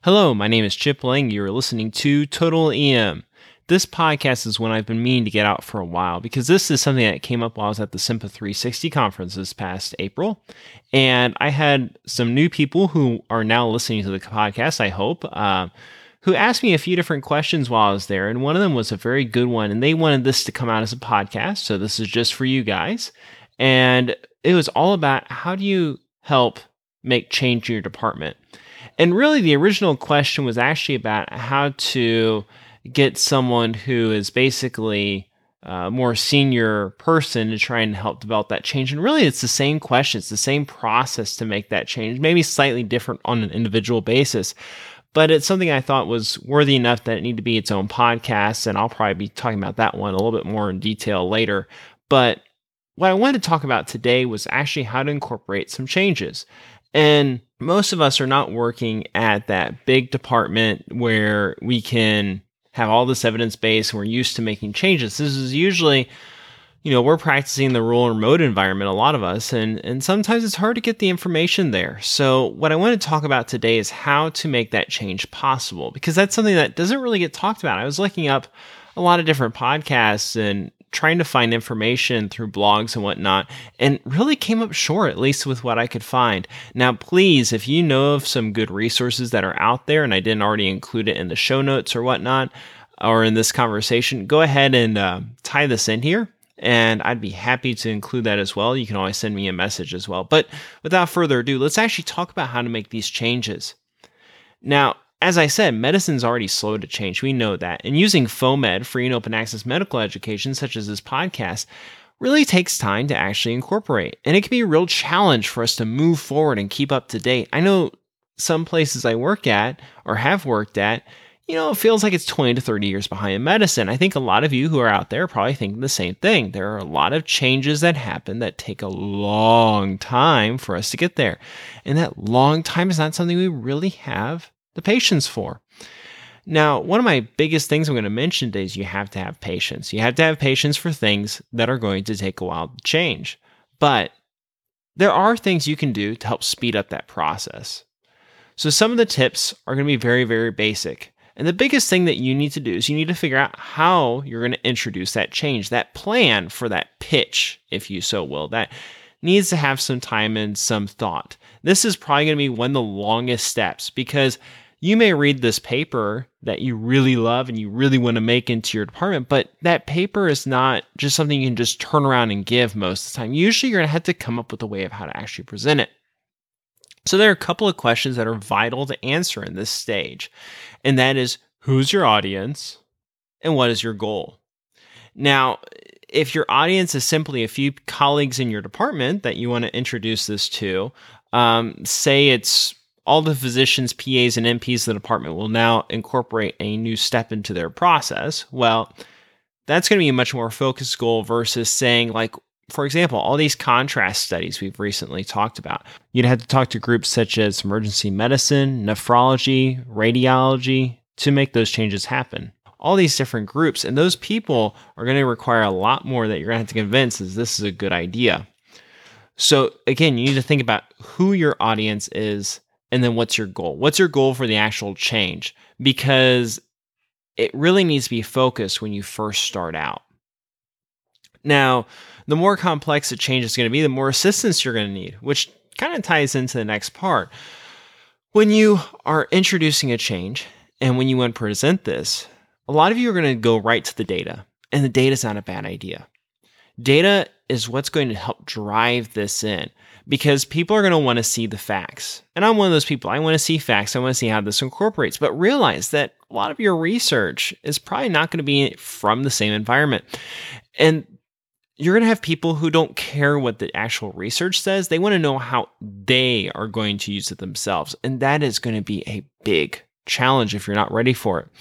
Hello, my name is Chip Lang. You're listening to Total EM. This podcast is one I've been meaning to get out for a while because this is something that came up while I was at the SIMPA 360 conference this past April. And I had some new people who are now listening to the podcast, I hope, who asked me a few different questions while I was there. And one of them was a very good one. And they wanted this to come out as a podcast. So this is just for you guys. And it was all about how do you help make change in your department? And really, the original question was actually about how to get someone who is basically a more senior person to try and help develop that change. And really, it's the same question. It's the same process to make that change, maybe slightly different on an individual basis. But it's something I thought was worthy enough that it needed to be its own podcast. And I'll probably be talking about that one a little bit more in detail later. But what I wanted to talk about today was actually how to incorporate some changes. And most of us are not working at that big department where we can have all this evidence base and we're used to making changes. This is usually, we're practicing the rural and remote environment, a lot of us, and sometimes it's hard to get the information there. So what I want to talk about today is how to make that change possible, because that's something that doesn't really get talked about. I was looking up a lot of different podcasts and trying to find information through blogs and whatnot, and really came up short, at least with what I could find. Now, please, if you know of some good resources that are out there, and I didn't already include it in the show notes or whatnot, or in this conversation, go ahead and tie this in here, and I'd be happy to include that as well. You can always send me a message as well. But without further ado, let's actually talk about how to make these changes. Now, as I said, medicine's already slow to change. We know that. And using FOAMed, free and open access medical education, such as this podcast, really takes time to actually incorporate. And it can be a real challenge for us to move forward and keep up to date. I know some places I work at or have worked at, it feels like it's 20 to 30 years behind in medicine. I think a lot of you who are out there probably think the same thing. There are a lot of changes that happen that take a long time for us to get there. And that long time is not something we really have the patience for. Now, one of my biggest things I'm going to mention today is you have to have patience. You have to have patience for things that are going to take a while to change. But there are things you can do to help speed up that process. So some of the tips are going to be very, very basic. And the biggest thing that you need to do is you need to figure out how you're going to introduce that change, that plan for that pitch, if you so will, that needs to have some time and some thought. This is probably going to be one of the longest steps because you may read this paper that you really love and you really want to make into your department, but that paper is not just something you can just turn around and give most of the time. Usually you're going to have to come up with a way of how to actually present it. So there are a couple of questions that are vital to answer in this stage, and that is, who's your audience and what is your goal? Now, if your audience is simply a few colleagues in your department that you want to introduce this to, say it's all the physicians, PAs, and NPs of the department will now incorporate a new step into their process. Well, that's going to be a much more focused goal versus saying, like, for example, all these contrast studies we've recently talked about. You'd have to talk to groups such as emergency medicine, nephrology, radiology to make those changes happen. All these different groups, and those people are going to require a lot more that you're going to have to convince is this is a good idea. So again, you need to think about who your audience is and then what's your goal. What's your goal for the actual change? Because it really needs to be focused when you first start out. Now, the more complex the change is going to be, the more assistance you're going to need, which kind of ties into the next part. When you are introducing a change and when you want to present this, a lot of you are going to go right to the data, and the data is not a bad idea. Data is what's going to help drive this in because people are going to want to see the facts. And I'm one of those people. I want to see facts. I want to see how this incorporates. But realize that a lot of your research is probably not going to be from the same environment. And you're going to have people who don't care what the actual research says. They want to know how they are going to use it themselves. And that is going to be a big challenge if you're not ready for it.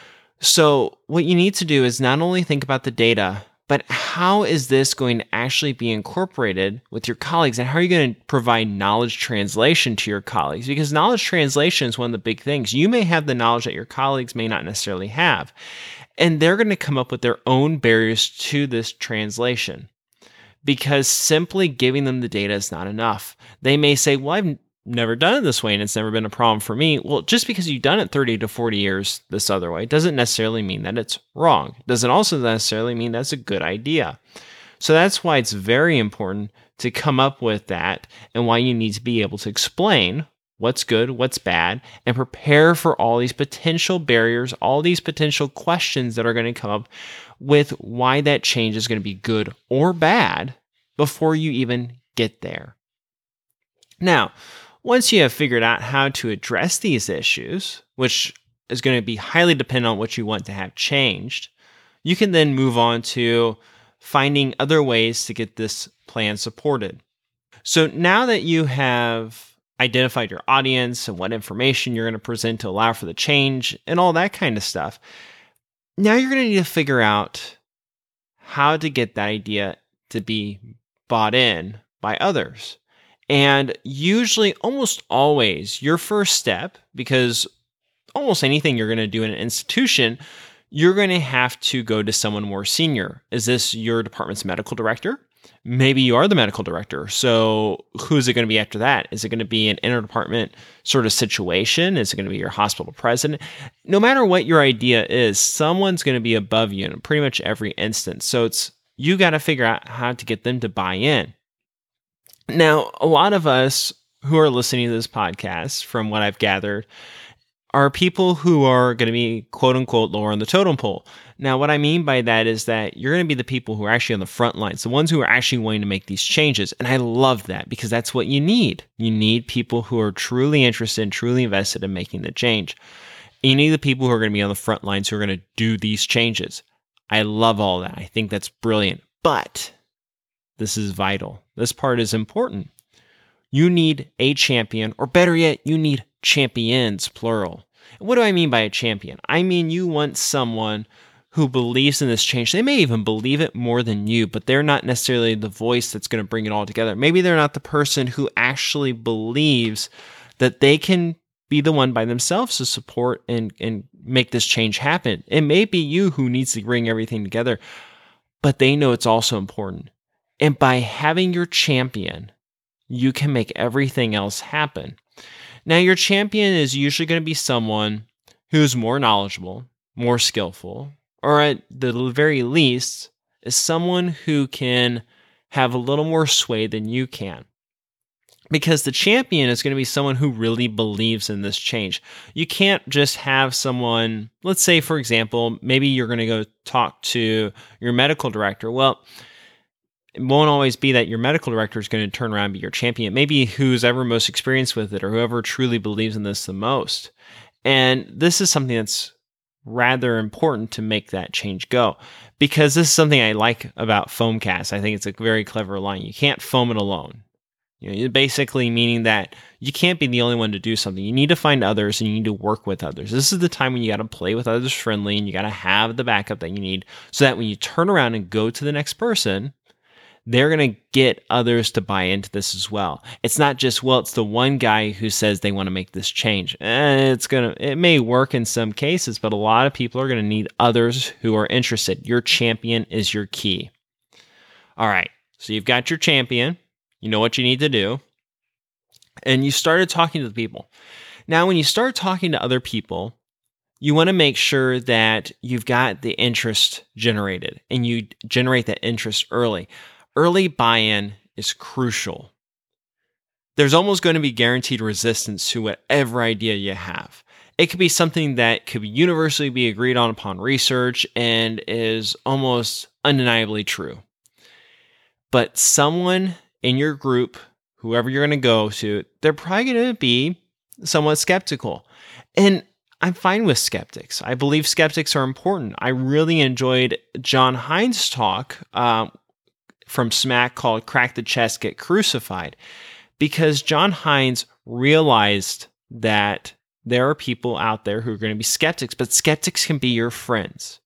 So what you need to do is not only think about the data, but how is this going to actually be incorporated with your colleagues? And how are you going to provide knowledge translation to your colleagues? Because knowledge translation is one of the big things. You may have the knowledge that your colleagues may not necessarily have. And they're going to come up with their own barriers to this translation. Because simply giving them the data is not enough. They may say, well, I've never done it this way and it's never been a problem for me. Well, just because you've done it 30 to 40 years this other way doesn't necessarily mean that it's wrong. Doesn't also necessarily mean that's a good idea. So that's why it's very important to come up with that and why you need to be able to explain what's good, what's bad, and prepare for all these potential barriers, all these potential questions that are going to come up with why that change is going to be good or bad before you even get there. Now, once you have figured out how to address these issues, which is going to be highly dependent on what you want to have changed, you can then move on to finding other ways to get this plan supported. So now that you have identified your audience and what information you're going to present to allow for the change and all that kind of stuff, now you're going to need to figure out how to get that idea to be bought in by others. And usually, almost always, your first step, because almost anything you're going to do in an institution, you're going to have to go to someone more senior. Is this your department's medical director? Maybe you are the medical director. So who's it going to be after that? Is it going to be an interdepartment sort of situation? Is it going to be your hospital president? No matter what your idea is, someone's going to be above you in pretty much every instance. So you got to figure out how to get them to buy in. Now, a lot of us who are listening to this podcast, from what I've gathered, are people who are going to be quote unquote lower on the totem pole. Now, what I mean by that is that you're going to be the people who are actually on the front lines, the ones who are actually wanting to make these changes. And I love that because that's what you need. You need people who are truly interested and truly invested in making the change. You need the people who are going to be on the front lines who are going to do these changes. I love all that. I think that's brilliant. But this is vital. This part is important. You need a champion, or better yet, you need champions, plural. And what do I mean by a champion? I mean you want someone who believes in this change. They may even believe it more than you, but they're not necessarily the voice that's going to bring it all together. Maybe they're not the person who actually believes that they can be the one by themselves to support and make this change happen. It may be you who needs to bring everything together, but they know it's also important. And by having your champion, you can make everything else happen. Now, your champion is usually going to be someone who's more knowledgeable, more skillful, or at the very least, is someone who can have a little more sway than you can. Because the champion is going to be someone who really believes in this change. You can't just have someone, let's say, for example, maybe you're going to go talk to your medical director. Well, it won't always be that your medical director is going to turn around and be your champion. Maybe who's ever most experienced with it or whoever truly believes in this the most. And this is something that's rather important to make that change go. Because this is something I like about Foamcast. I think it's a very clever line. You can't foam it alone. Basically meaning that you can't be the only one to do something. You need to find others and you need to work with others. This is the time when you got to play with others friendly and you got to have the backup that you need so that when you turn around and go to the next person, they're going to get others to buy into this as well. It's not just, well, it's the one guy who says they want to make this change. It may work in some cases, but a lot of people are going to need others who are interested. Your champion is your key. All right. So you've got your champion. You know what you need to do. And you started talking to the people. Now, when you start talking to other people, you want to make sure that you've got the interest generated and you generate that interest early. Early buy-in is crucial. There's almost going to be guaranteed resistance to whatever idea you have. It could be something that could universally be agreed on upon research and is almost undeniably true. But someone in your group, whoever you're going to go to, they're probably going to be somewhat skeptical. And I'm fine with skeptics. I believe skeptics are important. I really enjoyed John Hines' talk from SMAC called Crack the Chest, Get Crucified, because John Hines realized that there are people out there who are going to be skeptics, but skeptics can be your friends.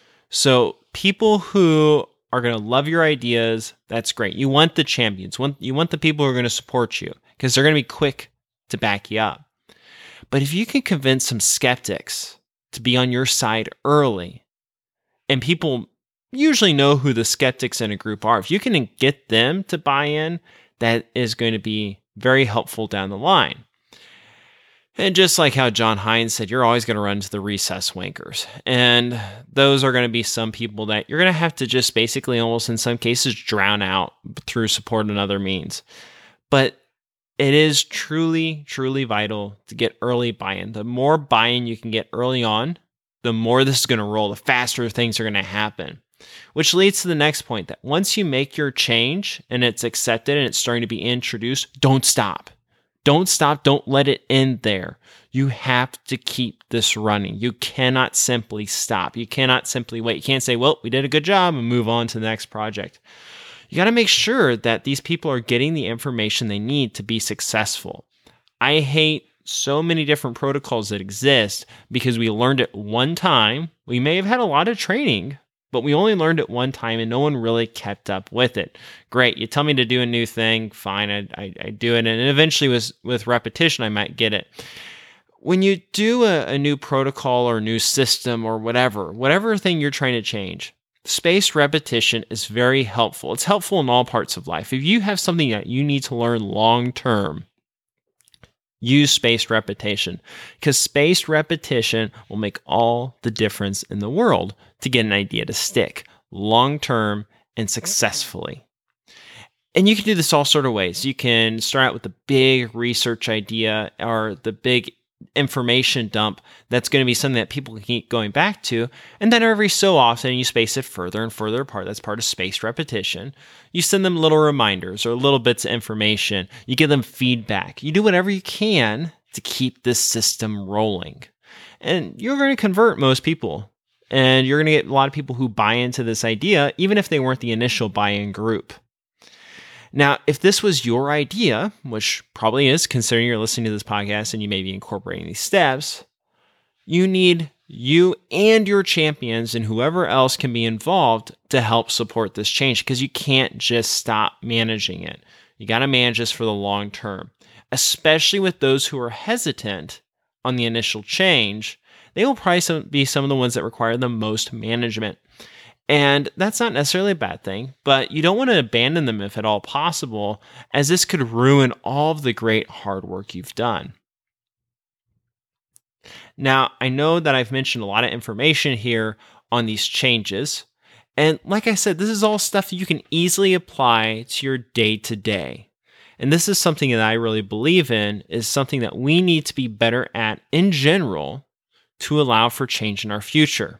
So people who are going to love your ideas, that's great. You want the champions. You want the people who are going to support you because they're going to be quick to back you up. But if you can convince some skeptics to be on your side early, and people usually know who the skeptics in a group are, if you can get them to buy in, that is going to be very helpful down the line. And just like how John Hines said, you're always going to run into the recess wankers. And those are going to be some people that you're going to have to just basically almost in some cases drown out through support and other means. But it is truly, truly vital to get early buy-in. The more buy-in you can get early on, the more this is going to roll, the faster things are going to happen. Which leads to the next point, that once you make your change and it's accepted and it's starting to be introduced, don't stop. Don't stop. Don't let it end there. You have to keep this running. You cannot simply stop. You cannot simply wait. You can't say, well, we did a good job and move on to the next project. You got to make sure that these people are getting the information they need to be successful. I hate so many different protocols that exist because we learned it one time. We may have had a lot of training, but we only learned it one time and no one really kept up with it. Great. You tell me to do a new thing. Fine. I do it. And eventually with repetition, I might get it. When you do a new protocol or new system or whatever thing you're trying to change, spaced repetition is very helpful. It's helpful in all parts of life. If you have something that you need to learn long-term, use spaced repetition, because spaced repetition will make all the difference in the world to get an idea to stick long-term and successfully. And you can do this all sort of ways. You can start out with the big research idea or the big information dump that's going to be something that people can keep going back to. And then every so often, you space it further and further apart. That's part of spaced repetition. You send them little reminders or little bits of information. You give them feedback. You do whatever you can to keep this system rolling. And you're going to convert most people. And you're going to get a lot of people who buy into this idea, even if they weren't the initial buy-in group. Now, if this was your idea, which probably is, considering you're listening to this podcast and you may be incorporating these steps, you need you and your champions and whoever else can be involved to help support this change, because you can't just stop managing it. You got to manage this for the long term, especially with those who are hesitant on the initial change. They will probably be some of the ones that require the most management. And that's not necessarily a bad thing, but you don't want to abandon them if at all possible, as this could ruin all of the great hard work you've done. Now, I know that I've mentioned a lot of information here on these changes. And like I said, this is all stuff you can easily apply to your day-to-day. And this is something that I really believe in, is something that we need to be better at in general to allow for change in our future.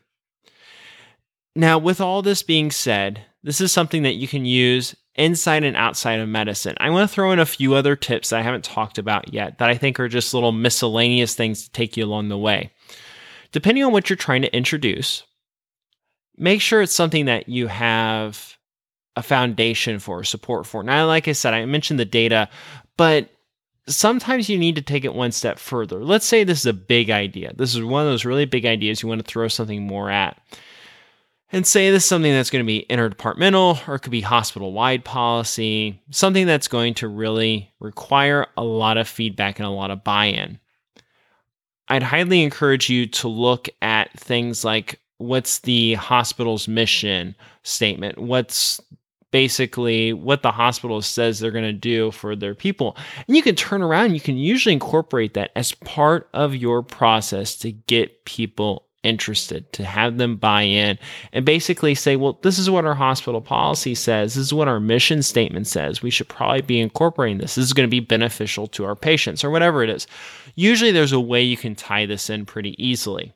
Now, with all this being said, this is something that you can use inside and outside of medicine. I want to throw in a few other tips that I haven't talked about yet that I think are just little miscellaneous things to take you along the way. Depending on what you're trying to introduce, make sure it's something that you have a foundation for, support for. Now, like I said, I mentioned the data, but sometimes you need to take it one step further. Let's say this is a big idea. This is one of those really big ideas you want to throw something more at. And say this is something that's going to be interdepartmental, or it could be hospital-wide policy, something that's going to really require a lot of feedback and a lot of buy-in. I'd highly encourage you to look at things like, what's the hospital's mission statement? What's basically what the hospital says they're going to do for their people? And you can turn around, you can usually incorporate that as part of your process to get people interested, to have them buy in and basically say, well, this is what our hospital policy says. This is what our mission statement says. We should probably be incorporating this. This is going to be beneficial to our patients, or whatever it is. Usually there's a way you can tie this in pretty easily.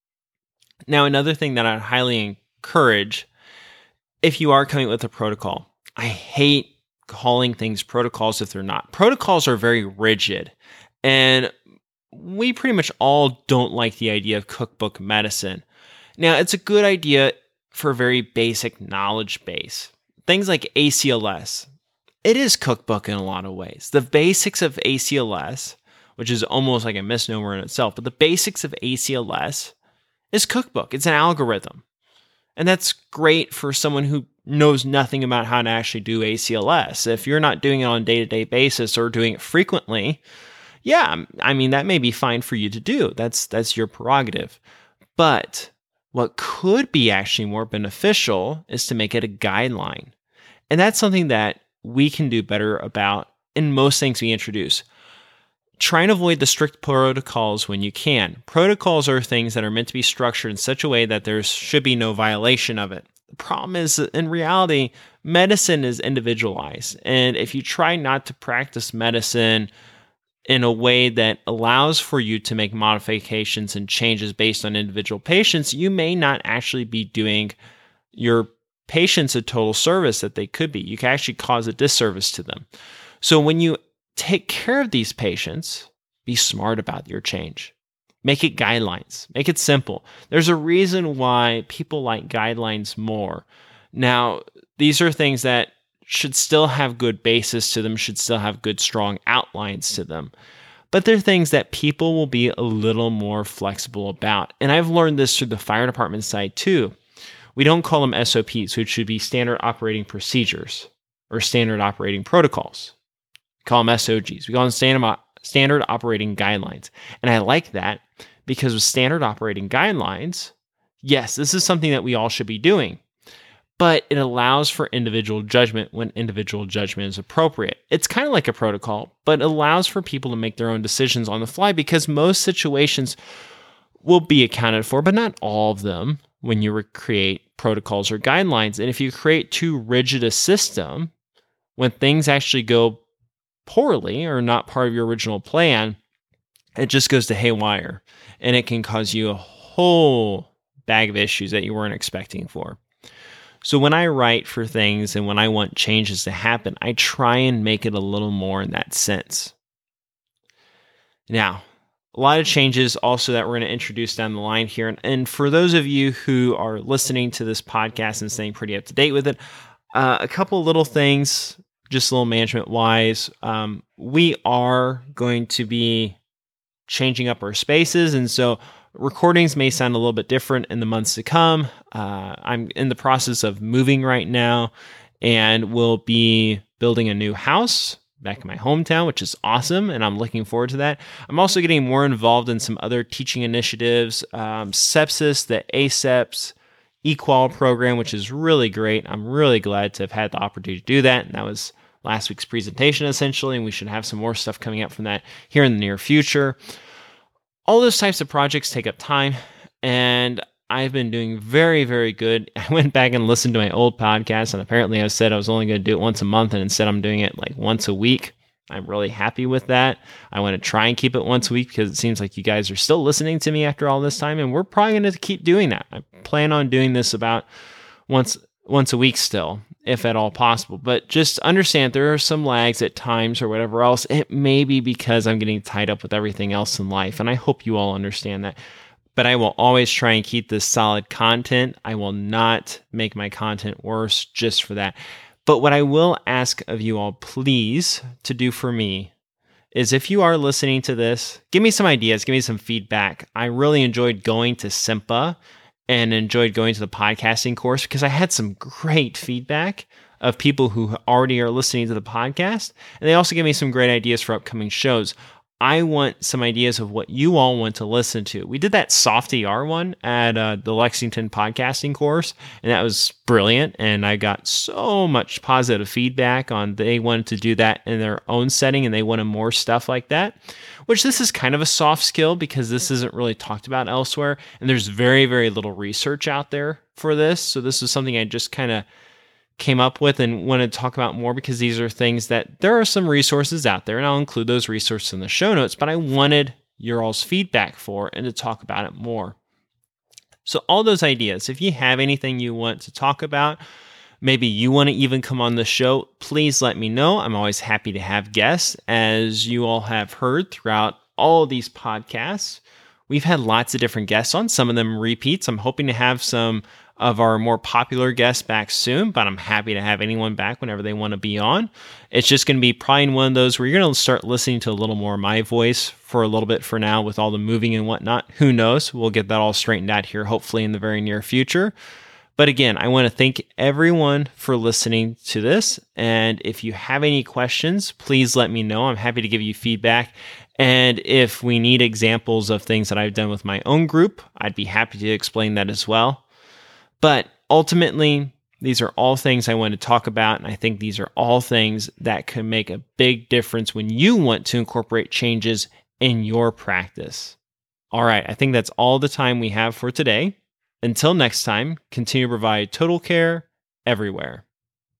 Now, another thing that I highly encourage, if you are coming up with a protocol, I hate calling things protocols if they're not. Protocols are very rigid, and we pretty much all don't like the idea of cookbook medicine. Now, it's a good idea for a very basic knowledge base. Things like ACLS. It is cookbook in a lot of ways. The basics of ACLS, which is almost like a misnomer in itself, but the basics of ACLS is cookbook. It's an algorithm. And that's great for someone who knows nothing about how to actually do ACLS. If you're not doing it on a day-to-day basis or doing it frequently, yeah, I mean, that may be fine for you to do. That's your prerogative. But what could be actually more beneficial is to make it a guideline. And that's something that we can do better about in most things we introduce. Try and avoid the strict protocols when you can. Protocols are things that are meant to be structured in such a way that there should be no violation of it. The problem is that in reality, medicine is individualized. And if you try not to practice medicine in a way that allows for you to make modifications and changes based on individual patients, you may not actually be doing your patients a total service that they could be. You can actually cause a disservice to them. So when you take care of these patients, be smart about your change. Make it guidelines. Make it simple. There's a reason why people like guidelines more. Now, these are things that should still have good basis to them, should still have good, strong outlines to them. But they're things that people will be a little more flexible about. And I've learned this through the fire department side too. We don't call them SOPs, which should be standard operating procedures or standard operating protocols. We call them SOGs. We call them standard operating guidelines. And I like that because with standard operating guidelines, yes, this is something that we all should be doing, but it allows for individual judgment when individual judgment is appropriate. It's kind of like a protocol, but it allows for people to make their own decisions on the fly because most situations will be accounted for, but not all of them when you create protocols or guidelines. And if you create too rigid a system, when things actually go poorly or not part of your original plan, it just goes to haywire and it can cause you a whole bag of issues that you weren't expecting for. So when I write for things and when I want changes to happen, I try and make it a little more in that sense. Now, a lot of changes also that we're going to introduce down the line here. And for those of you who are listening to this podcast and staying pretty up to date with it, a couple little things, just a little management wise, we are going to be changing up our spaces. And so recordings may sound a little bit different in the months to come. I'm in the process of moving right now and we'll be building a new house back in my hometown, which is awesome. And I'm looking forward to that. I'm also getting more involved in some other teaching initiatives, sepsis, the ACEPS, EQUAL program, which is really great. I'm really glad to have had the opportunity to do that. And that was last week's presentation, essentially, and we should have some more stuff coming up from that here in the near future. All those types of projects take up time, and I've been doing very, very good. I went back and listened to my old podcast, and apparently I said I was only going to do it once a month, and instead I'm doing it like once a week. I'm really happy with that. I want to try and keep it once a week because it seems like you guys are still listening to me after all this time, and we're probably going to keep doing that. I plan on doing this about once a week still, if at all possible. But just understand there are some lags at times or whatever else. It may be because I'm getting tied up with everything else in life, and I hope you all understand that. But I will always try and keep this solid content. I will not make my content worse just for that. But what I will ask of you all, please, to do for me is if you are listening to this, give me some ideas, give me some feedback. I really enjoyed going to SIMPA and enjoyed going to the podcasting course because I had some great feedback of people who already are listening to the podcast. And they also gave me some great ideas for upcoming shows. I want some ideas of what you all want to listen to. We did that Soft ER one at the Lexington podcasting course, and that was brilliant. And I got so much positive feedback on they wanted to do that in their own setting, and they wanted more stuff like that, which this is kind of a soft skill because this isn't really talked about elsewhere. And there's very, very little research out there for this. So this is something I just kind of came up with and want to talk about more because these are things that there are some resources out there, and I'll include those resources in the show notes, but I wanted your all's feedback for and to talk about it more. So all those ideas, if you have anything you want to talk about, maybe you want to even come on the show, please let me know. I'm always happy to have guests. As you all have heard throughout all of these podcasts, we've had lots of different guests on, some of them repeats. I'm hoping to have some of our more popular guests back soon, but I'm happy to have anyone back whenever they want to be on. It's just going to be probably one of those where you're going to start listening to a little more of my voice for a little bit for now with all the moving and whatnot. Who knows? We'll get that all straightened out here, hopefully in the very near future. But again, I want to thank everyone for listening to this. And if you have any questions, please let me know. I'm happy to give you feedback. And if we need examples of things that I've done with my own group, I'd be happy to explain that as well. But ultimately, These are all things I want to talk about, and I think these are all things that can make a big difference when you want to incorporate changes in your practice. All right, I think that's all the time we have for today. Until next time, continue to provide total care everywhere.